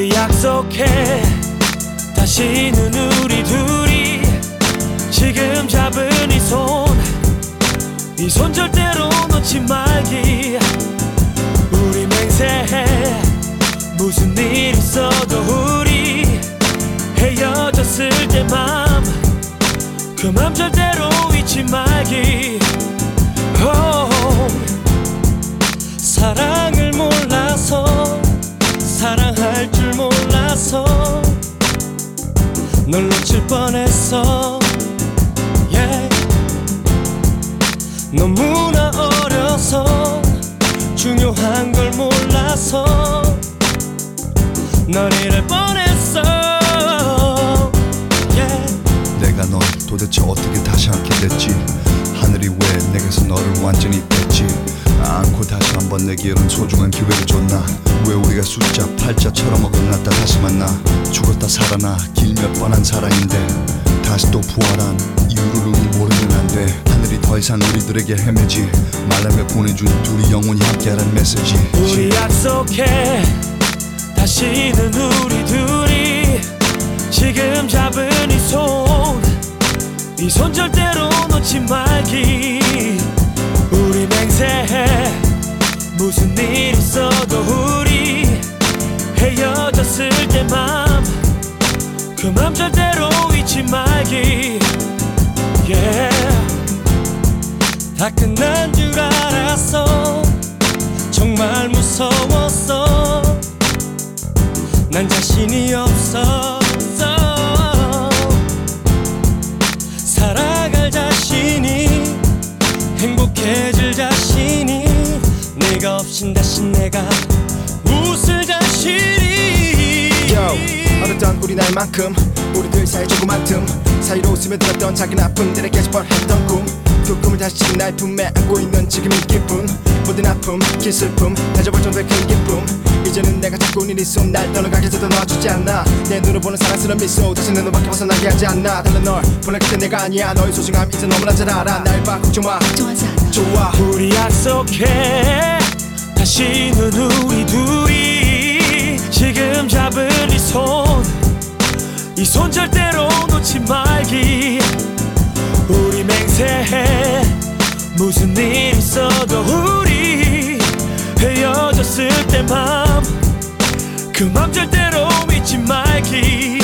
우리 약속해 다시는 우리 둘이 지금 잡은 이 손 절대로 놓지 말기. 우리 맹세해 무슨 일 있어도 우리 헤어졌을 때 그 맘 절대로 잊지 말기. 사랑을 몰라서 사랑할 줄 몰라서 널 놓칠 뻔했어. 너무나 어려서 중요한 걸 몰라서 널 잃을 뻔했어. 내가 널 도대체 어떻게 다시 않게 됐지? 하늘이 왜 내게서 너를 완전히 뺐지? 않고 다시 한번 내게 이런 소중한 기회를 줬나? 왜 우리가 숫자 8자처럼 어긋났다 다시 만나? 죽었다 살아나 길 몇 번 한 사랑인데 다시 또 부활한 이유를 모르면 안 돼. 하늘이 더 이상 우리들에게 헤매지 말라며 보내준 둘이 영원히 함께하는 메시지. 우리 약속해 다시는 우리 둘이 지금 잡은 이 손 절대로 놓지 말기. 우리 맹세해 무슨 일 있어도 우리 헤어졌을 때 그 맘 절대로 잊지 말기. 다 끝난 줄 알았어. 정말 무서웠어. 난 자신이 없었어. 살아갈 자신이 행복해질 자신이 네가 없인 다시 내가 웃을 자신이. 어렸던 우리 나이만큼 우리들 사이 조그만 틈 사이로 스며들었던 작은 아픔들에 깨져버렸던 꿈. 그 꿈을 다시 지금 나의 품에 안고 있는 지금 이 기분. 모든 아픔, 기슬픔 다져볼 정도의 큰 기쁨. 이제는 내가 자꾸 네 손 날 떠나가게 해도 놔주지 않아. 내 눈을 보는 사랑스러운 미소 다시 내 눈밖에 벗어나게 하지 않아. 다른 널 보낼 그때 내가 아니야. 너의 소중함 이제 너무나 잘 알아. 날 봐 걱정마 좋아하지 않아. 좋아. 우리 약속해 다시는 우리 둘이 지금 잡은 이 손 절대로 놓지 말기. 우리 맹세해 무슨 일 있어도 우리 헤어졌을 때 그 맘 절대로 잊지 말기.